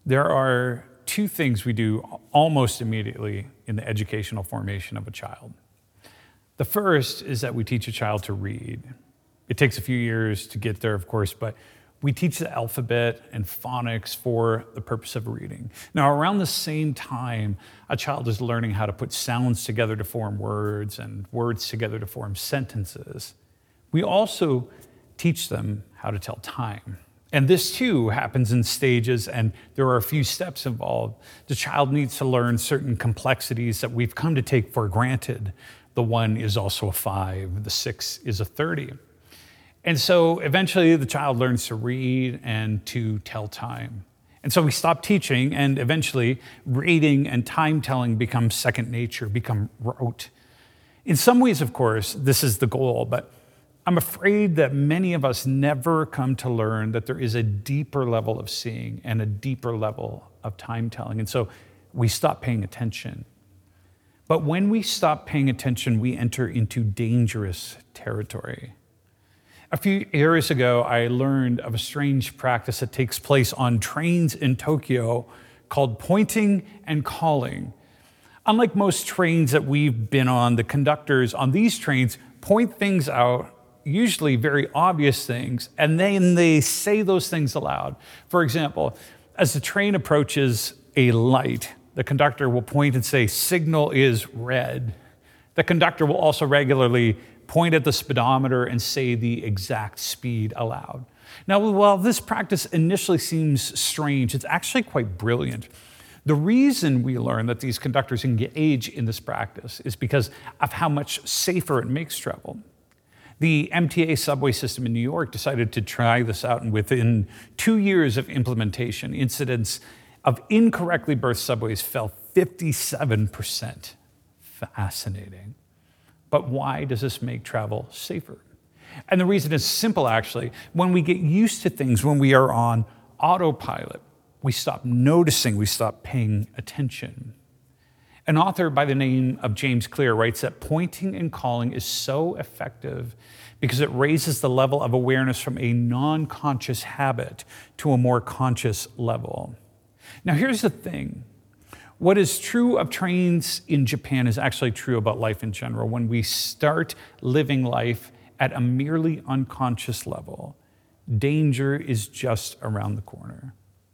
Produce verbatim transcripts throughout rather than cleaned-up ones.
there are two things we do almost immediately in the educational formation of a child. The first is that we teach a child to read. It takes a few years to get there, of course, but we teach the alphabet and phonics for the purpose of reading. Now, around the same time, a child is learning how to put sounds together to form words and words together to form sentences. We also teach them how to tell time. And this too happens in stages, and there are a few steps involved. The child needs to learn certain complexities that we've come to take for granted. The one is also a five, the six is a thirty. And so eventually the child learns to read and to tell time. And so we stop teaching, and eventually reading and time telling become second nature, become rote. In some ways, of course, this is the goal, but I'm afraid that many of us never come to learn that there is a deeper level of seeing and a deeper level of time telling. And so we stop paying attention. But when we stop paying attention, we enter into dangerous territory. A few years ago, I learned of a strange practice that takes place on trains in Tokyo called pointing and calling. Unlike most trains that we've been on, the conductors on these trains point things out, usually very obvious things, and then they say those things aloud. For example, as the train approaches a light, the conductor will point and say, "Signal is red." The conductor will also regularly point at the speedometer and say the exact speed aloud. Now, while this practice initially seems strange, it's actually quite brilliant. The reason we learn that these conductors engage in this practice is because of how much safer it makes travel. The M T A subway system in New York decided to try this out, and within two years of implementation, incidents of incorrectly berthed subways fell fifty-seven percent. Fascinating. But why does this make travel safer? And the reason is simple, actually. When we get used to things, when we are on autopilot, we stop noticing, we stop paying attention. An author by the name of James Clear writes that pointing and calling is so effective because it raises the level of awareness from a non-conscious habit to a more conscious level. Now, here's the thing. What is true of trains in Japan is actually true about life in general. When we start living life at a merely unconscious level, danger is just around the corner.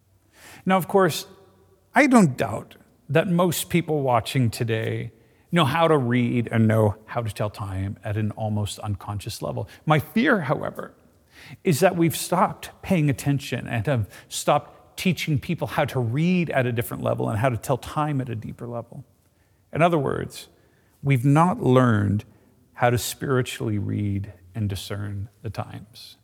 Now, of course, I don't doubt that most people watching today know how to read and know how to tell time at an almost unconscious level. My fear, however, is that we've stopped paying attention and have stopped teaching people how to read at a different level and how to tell time at a deeper level. In other words, we've not learned how to spiritually read and discern the times.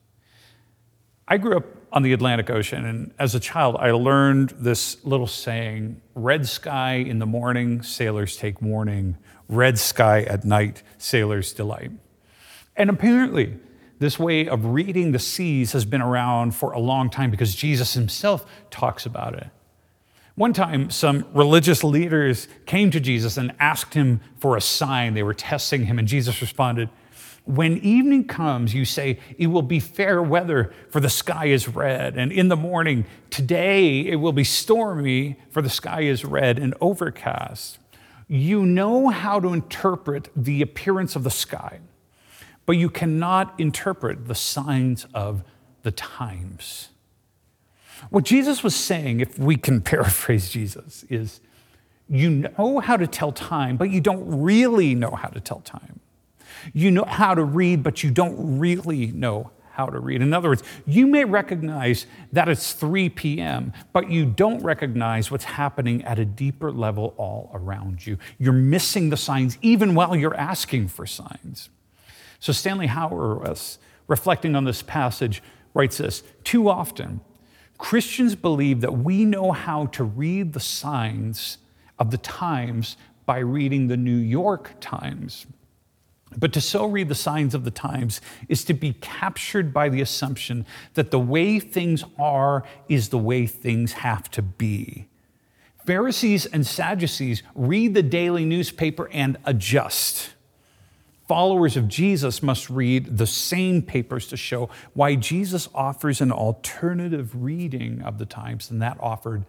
I grew up on the Atlantic Ocean, and as a child, I learned this little saying, red sky in the morning, sailors take warning. Red sky at night, sailors delight. And apparently, this way of reading the seas has been around for a long time because Jesus himself talks about it. One time, some religious leaders came to Jesus and asked him for a sign. They were testing him, and Jesus responded, "When evening comes, you say, it will be fair weather, for the sky is red. And in the morning, today, it will be stormy, for the sky is red and overcast. You know how to interpret the appearance of the sky, but you cannot interpret the signs of the times." What Jesus was saying, if we can paraphrase Jesus, is you know how to tell time, but you don't really know how to tell time. You know how to read, but you don't really know how to read. In other words, you may recognize that it's three p.m., but you don't recognize what's happening at a deeper level all around you. You're missing the signs even while you're asking for signs. So Stanley Hauerwas, reflecting on this passage, writes this, "Too often, Christians believe that we know how to read the signs of the times by reading the New York Times. But to so read the signs of the times is to be captured by the assumption that the way things are is the way things have to be. Pharisees and Sadducees read the daily newspaper and adjust. Followers of Jesus must read the same papers to show why Jesus offers an alternative reading of the times than that offered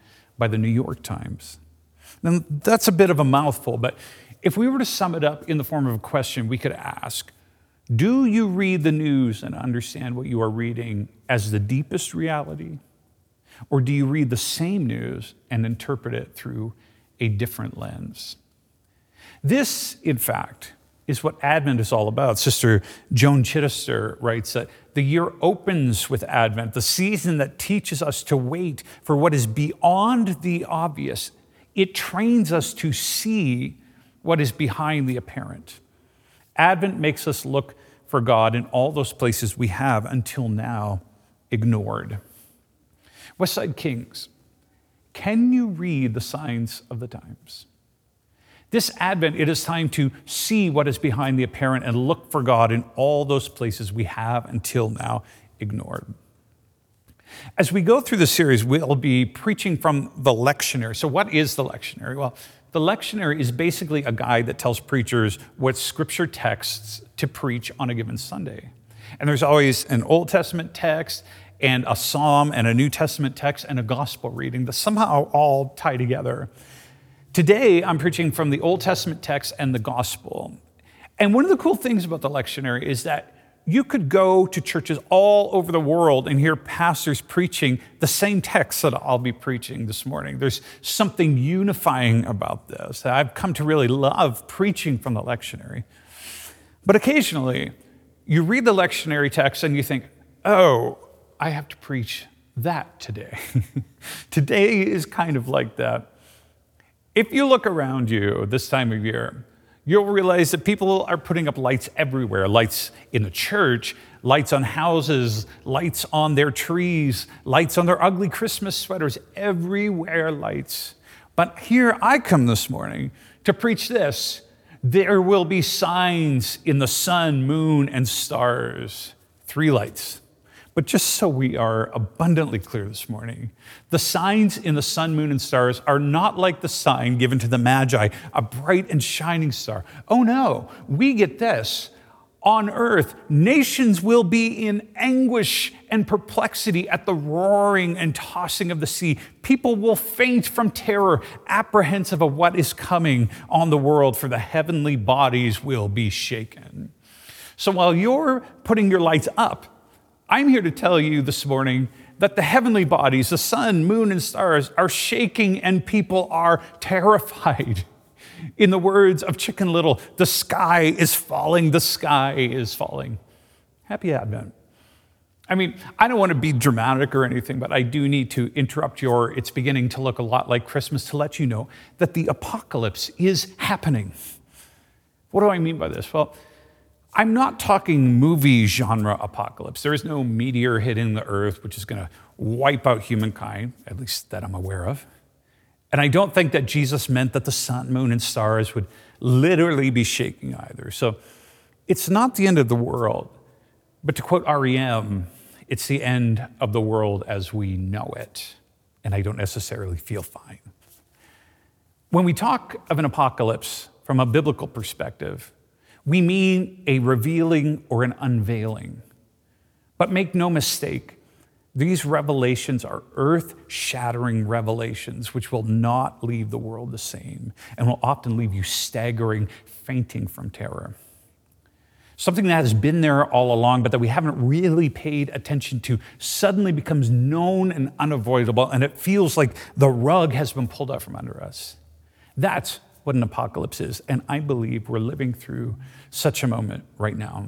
by the New York Times. Now, that's a bit of a mouthful, but if we were to sum it up in the form of a question, we could ask, do you read the news and understand what you are reading as the deepest reality? Or do you read the same news and interpret it through a different lens? This, in fact, is what Advent is all about. Sister Joan Chittister writes that the year opens with Advent, the season that teaches us to wait for what is beyond the obvious. It trains us to see what is behind the apparent. Advent makes us look for God in all those places we have, until now, ignored. Westside Kings, can you read the signs of the times? This Advent, it is time to see what is behind the apparent and look for God in all those places we have, until now, ignored. As we go through the series, we'll be preaching from the lectionary. So what is the lectionary? Well, the lectionary is basically a guide that tells preachers what scripture texts to preach on a given Sunday. And there's always an Old Testament text and a psalm and a New Testament text and a gospel reading that somehow all tie together. Today, I'm preaching from the Old Testament text and the gospel. And one of the cool things about the lectionary is that you could go to churches all over the world and hear pastors preaching the same text that I'll be preaching this morning. There's something unifying about this. I've come to really love preaching from the lectionary. But occasionally, you read the lectionary text and you think, oh, I have to preach that today. Today is kind of like that. If you look around you this time of year, you'll realize that people are putting up lights everywhere. Lights in the church, lights on houses, lights on their trees, lights on their ugly Christmas sweaters, everywhere lights. But here I come this morning to preach this. There will be signs in the sun, moon, and stars. Three lights. But just so we are abundantly clear this morning, the signs in the sun, moon, and stars are not like the sign given to the Magi, a bright and shining star. Oh no, we get this. On earth, nations will be in anguish and perplexity at the roaring and tossing of the sea. People will faint from terror, apprehensive of what is coming on the world, for the heavenly bodies will be shaken. So while you're putting your lights up, I'm here to tell you this morning that the heavenly bodies, the sun, moon, and stars, are shaking and people are terrified. In the words of Chicken Little, the sky is falling, the sky is falling. Happy Advent. I mean, I don't want to be dramatic or anything, but I do need to interrupt your, it's beginning to look a lot like Christmas, to let you know that the apocalypse is happening. What do I mean by this? Well, I'm not talking movie genre apocalypse. There is no meteor hitting the earth which is going to wipe out humankind, at least that I'm aware of. And I don't think that Jesus meant that the sun, moon, and stars would literally be shaking either. So it's not the end of the world. But to quote R E M, it's the end of the world as we know it. And I don't necessarily feel fine. When we talk of an apocalypse from a biblical perspective, we mean a revealing or an unveiling. But make no mistake, these revelations are earth-shattering revelations which will not leave the world the same and will often leave you staggering, fainting from terror. Something that has been there all along, but that we haven't really paid attention to, suddenly becomes known and unavoidable, and it feels like the rug has been pulled out from under us. That's what an apocalypse is, and I believe we're living through such a moment right now.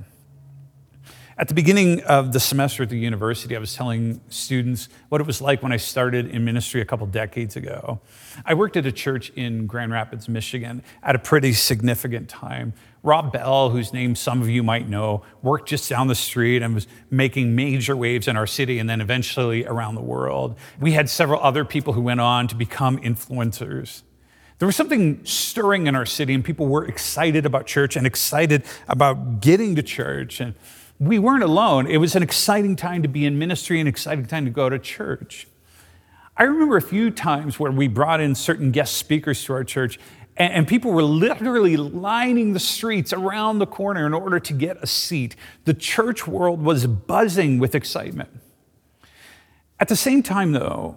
At the beginning of the semester at the university, I was telling students what it was like when I started in ministry a couple decades ago. I worked at a church in Grand Rapids, Michigan at a pretty significant time. Rob Bell, whose name some of you might know, worked just down the street and was making major waves in our city and then eventually around the world. We had several other people who went on to become influencers. There was something stirring in our city, and people were excited about church and excited about getting to church. And we weren't alone. It was an exciting time to be in ministry, an exciting time to go to church. I remember a few times where we brought in certain guest speakers to our church, and, and people were literally lining the streets around the corner in order to get a seat. The church world was buzzing with excitement. At the same time, though,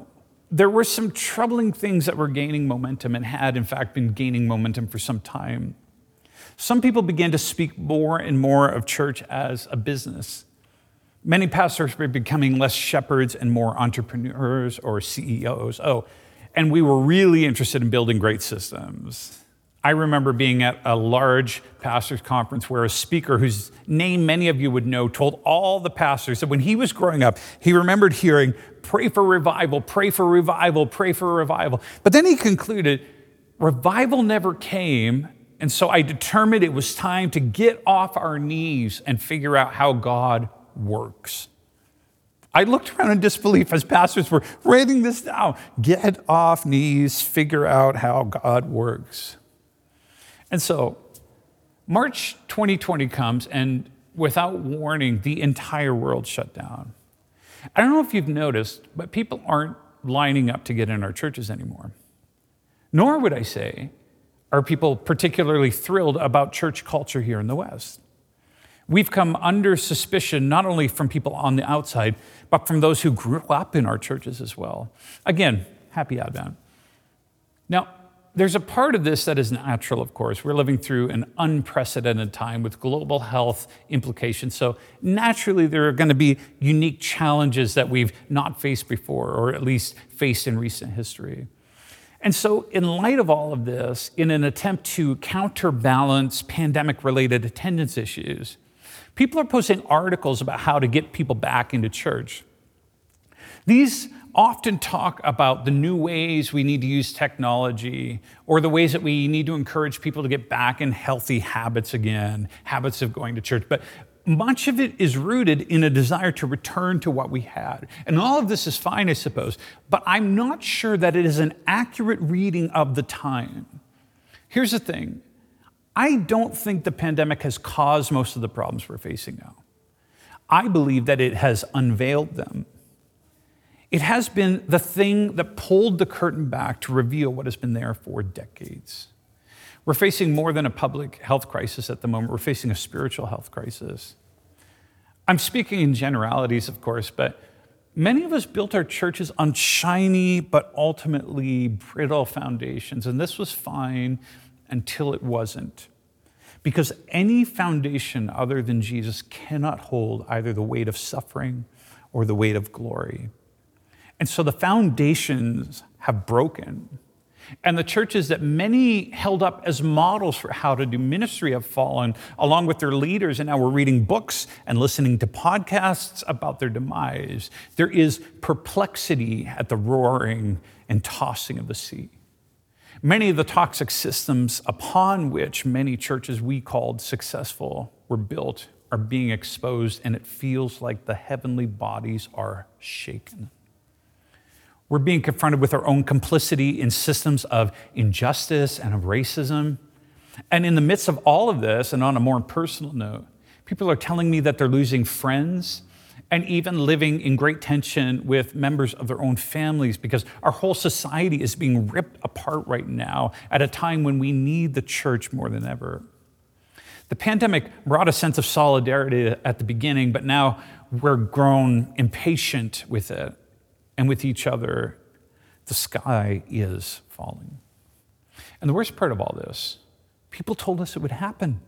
there were some troubling things that were gaining momentum and had, in fact, been gaining momentum for some time. Some people began to speak more and more of church as a business. Many pastors were becoming less shepherds and more entrepreneurs or C E Os. Oh, and we were really interested in building great systems. I remember being at a large pastors' conference where a speaker whose name many of you would know told all the pastors that when he was growing up, he remembered hearing, pray for revival, pray for revival, pray for revival. But then he concluded, revival never came, and so I determined it was time to get off our knees and figure out how God works. I looked around in disbelief as pastors were writing this down. Get off knees, figure out how God works. And so March twenty twenty comes, and without warning, the entire world shut down. I don't know if you've noticed, but people aren't lining up to get in our churches anymore. Nor would I say, are people particularly thrilled about church culture here in the West. We've come under suspicion not only from people on the outside, but from those who grew up in our churches as well. Again, happy Advent. Now, there's a part of this that is natural, of course. We're living through an unprecedented time with global health implications. So naturally, there are going to be unique challenges that we've not faced before, or at least faced in recent history. And so in light of all of this, in an attempt to counterbalance pandemic-related attendance issues, people are posting articles about how to get people back into church. These often talk about the new ways we need to use technology, or the ways that we need to encourage people to get back in healthy habits again, habits of going to church. But much of it is rooted in a desire to return to what we had. And all of this is fine, I suppose, but I'm not sure that it is an accurate reading of the time. Here's the thing. I don't think the pandemic has caused most of the problems we're facing now. I believe that it has unveiled them. It has been the thing that pulled the curtain back to reveal what has been there for decades. We're facing more than a public health crisis at the moment. We're facing a spiritual health crisis. I'm speaking in generalities, of course, but many of us built our churches on shiny but ultimately brittle foundations, and this was fine until it wasn't. Because any foundation other than Jesus cannot hold either the weight of suffering or the weight of glory. And so the foundations have broken. And the churches that many held up as models for how to do ministry have fallen, along with their leaders. And now we're reading books and listening to podcasts about their demise. There is perplexity at the roaring and tossing of the sea. Many of the toxic systems upon which many churches we called successful were built are being exposed, and it feels like the heavenly bodies are shaken. We're being confronted with our own complicity in systems of injustice and of racism. And in the midst of all of this, and on a more personal note, people are telling me that they're losing friends and even living in great tension with members of their own families, because our whole society is being ripped apart right now at a time when we need the church more than ever. The pandemic brought a sense of solidarity at the beginning, but now we're grown impatient with it. And with each other, the sky is falling. And the worst part of all this, people told us it would happen.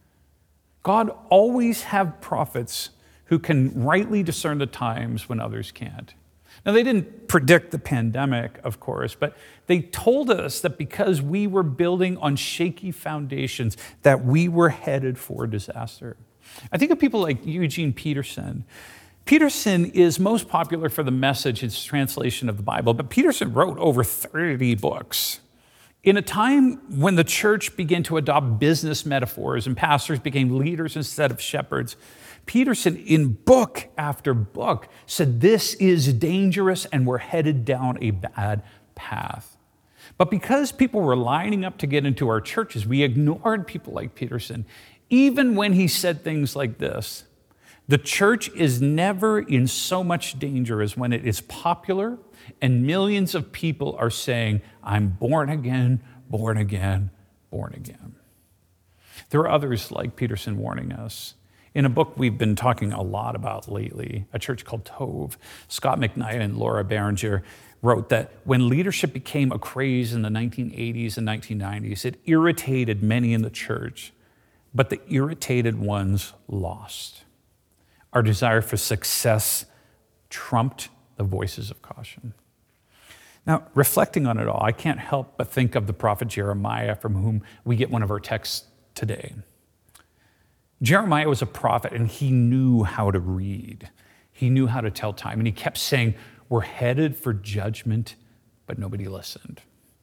God always has prophets who can rightly discern the times when others can't. Now, they didn't predict the pandemic, of course, but they told us that because we were building on shaky foundations, that we were headed for disaster. I think of people like Eugene Peterson. Peterson is most popular for The Message, his translation of the Bible, but Peterson wrote over thirty books. In a time when the church began to adopt business metaphors and pastors became leaders instead of shepherds, Peterson, in book after book, said this is dangerous and we're headed down a bad path. But because people were lining up to get into our churches, we ignored people like Peterson, even when he said things like this. The church is never in so much danger as when it is popular and millions of people are saying, I'm born again, born again, born again. There are others like Peterson warning us. In a book we've been talking a lot about lately, a church called Tove, Scott McKnight and Laura Barringer wrote that when leadership became a craze in the nineteen eighties and nineteen nineties, it irritated many in the church, but the irritated ones lost. Our desire for success trumped the voices of caution. Now, reflecting on it all, I can't help but think of the prophet Jeremiah, from whom we get one of our texts today. Jeremiah was a prophet, and he knew how to read. He knew how to tell time, and he kept saying, we're headed for judgment, but nobody listened.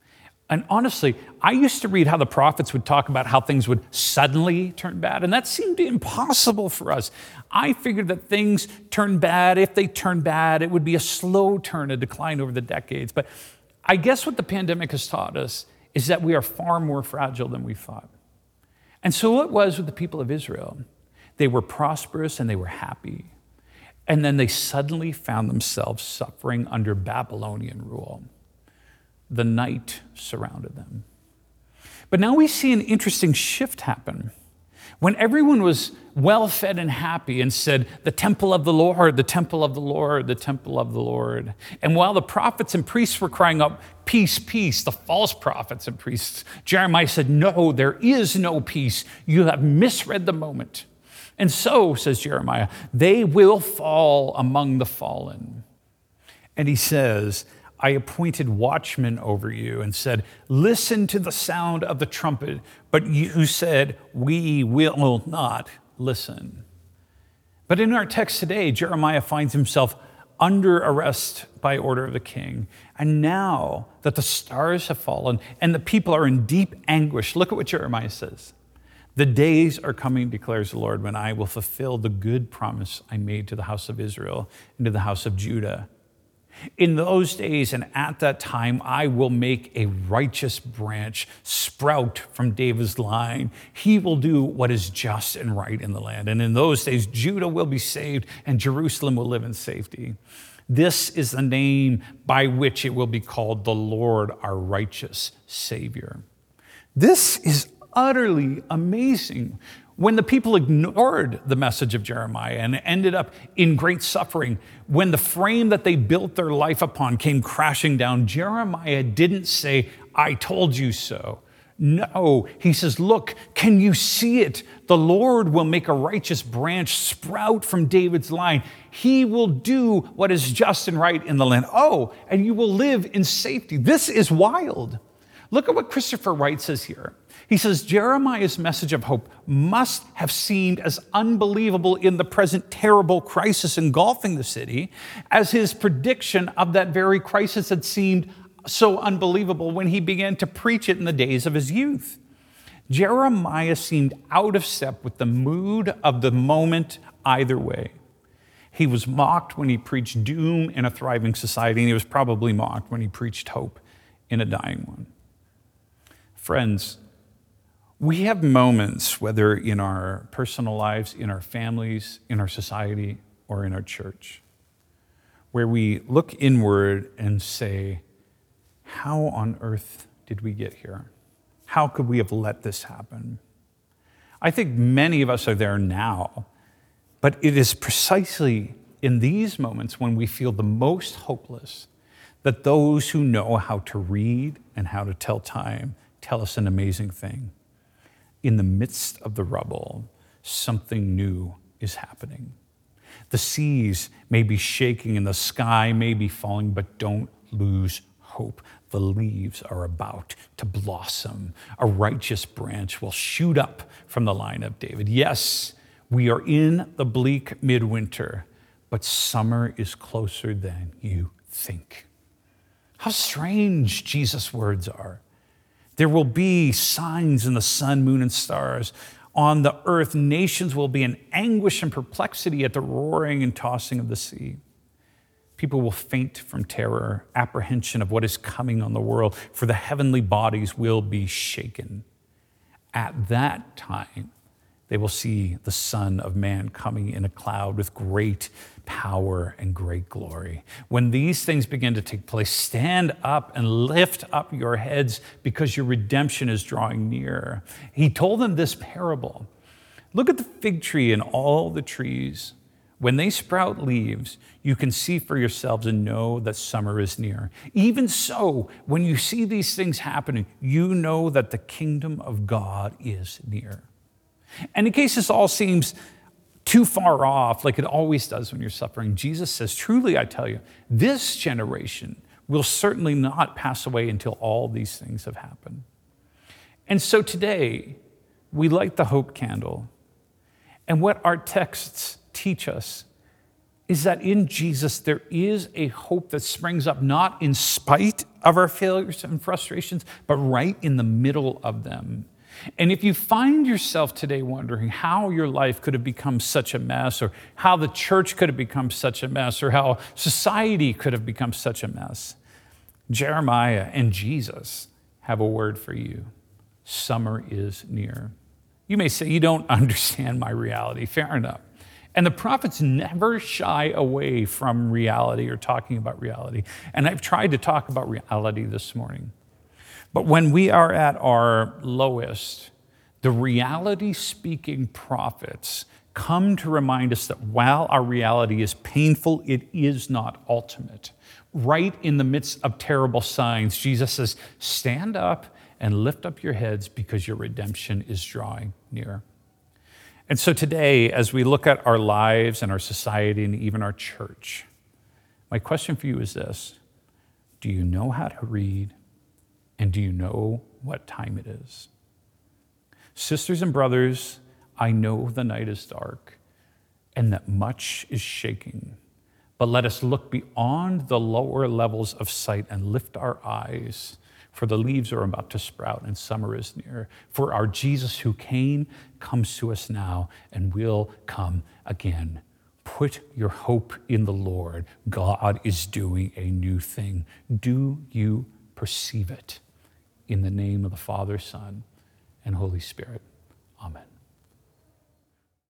And honestly, I used to read how the prophets would talk about how things would suddenly turn bad, and that seemed impossible for us. I figured that things turn bad. If they turn bad, it would be a slow turn, a decline over the decades. But I guess what the pandemic has taught us is that we are far more fragile than we thought. And so it was with the people of Israel. They were prosperous and they were happy. And then they suddenly found themselves suffering under Babylonian rule. The night surrounded them. But now we see an interesting shift happen. When everyone was well-fed and happy and said, the temple of the Lord, the temple of the Lord, the temple of the Lord. And while the prophets and priests were crying out, peace, peace, the false prophets and priests, Jeremiah said, no, there is no peace. You have misread the moment. And so, says Jeremiah, they will fall among the fallen. And he says, I appointed watchmen over you and said, listen to the sound of the trumpet. But you said, we will not listen. But in our text today, Jeremiah finds himself under arrest by order of the king. And now that the stars have fallen and the people are in deep anguish, look at what Jeremiah says. The days are coming, declares the Lord, when I will fulfill the good promise I made to the house of Israel and to the house of Judah. In those days and at that time, I will make a righteous branch sprout from David's line. He will do what is just and right in the land. And in those days, Judah will be saved and Jerusalem will live in safety. This is the name by which it will be called the Lord, our righteous Savior. This is utterly amazing. When the people ignored the message of Jeremiah and ended up in great suffering, when the frame that they built their life upon came crashing down, Jeremiah didn't say, I told you so. No, he says, look, can you see it? The Lord will make a righteous branch sprout from David's line. He will do what is just and right in the land. Oh, and you will live in safety. This is wild. Look at what Christopher Wright says here. He says, Jeremiah's message of hope must have seemed as unbelievable in the present terrible crisis engulfing the city as his prediction of that very crisis had seemed so unbelievable when he began to preach it in the days of his youth. Jeremiah seemed out of step with the mood of the moment either way. He was mocked when he preached doom in a thriving society, and he was probably mocked when he preached hope in a dying one. Friends, we have moments, whether in our personal lives, in our families, in our society, or in our church, where we look inward and say, how on earth did we get here? How could we have let this happen? I think many of us are there now, but it is precisely in these moments when we feel the most hopeless that those who know how to read and how to tell time tell us an amazing thing. In the midst of the rubble, something new is happening. The seas may be shaking and the sky may be falling, but don't lose hope. The leaves are about to blossom. A righteous branch will shoot up from the line of David. Yes, we are in the bleak midwinter, but summer is closer than you think. How strange Jesus' words are. There will be signs in the sun, moon, and stars. On the earth, nations will be in anguish and perplexity at the roaring and tossing of the sea. People will faint from terror, apprehension of what is coming on the world, for the heavenly bodies will be shaken. At that time, they will see the Son of Man coming in a cloud with great power and great glory. When these things begin to take place, stand up and lift up your heads because your redemption is drawing near. He told them this parable. Look at the fig tree and all the trees. When they sprout leaves, you can see for yourselves and know that summer is near. Even so, when you see these things happening, you know that the kingdom of God is near. And in case this all seems too far off, like it always does when you're suffering, Jesus says, truly I tell you, this generation will certainly not pass away until all these things have happened. And so today, we light the hope candle. And what our texts teach us is that in Jesus, there is a hope that springs up not in spite of our failures and frustrations, but right in the middle of them. And if you find yourself today wondering how your life could have become such a mess, or how the church could have become such a mess, or how society could have become such a mess, Jeremiah and Jesus have a word for you. Summer is near. You may say, you don't understand my reality. Fair enough. And the prophets never shy away from reality or talking about reality. And I've tried to talk about reality this morning. But when we are at our lowest, the reality-speaking prophets come to remind us that while our reality is painful, it is not ultimate. Right in the midst of terrible signs, Jesus says, stand up and lift up your heads because your redemption is drawing near. And so today, as we look at our lives and our society and even our church, my question for you is this: do you know how to read? And do you know what time it is? Sisters and brothers, I know the night is dark and that much is shaking, but let us look beyond the lower levels of sight and lift our eyes, for the leaves are about to sprout and summer is near. For our Jesus who came comes to us now and will come again. Put your hope in the Lord. God is doing a new thing. Do you perceive it? In the name of the Father, Son, and Holy Spirit.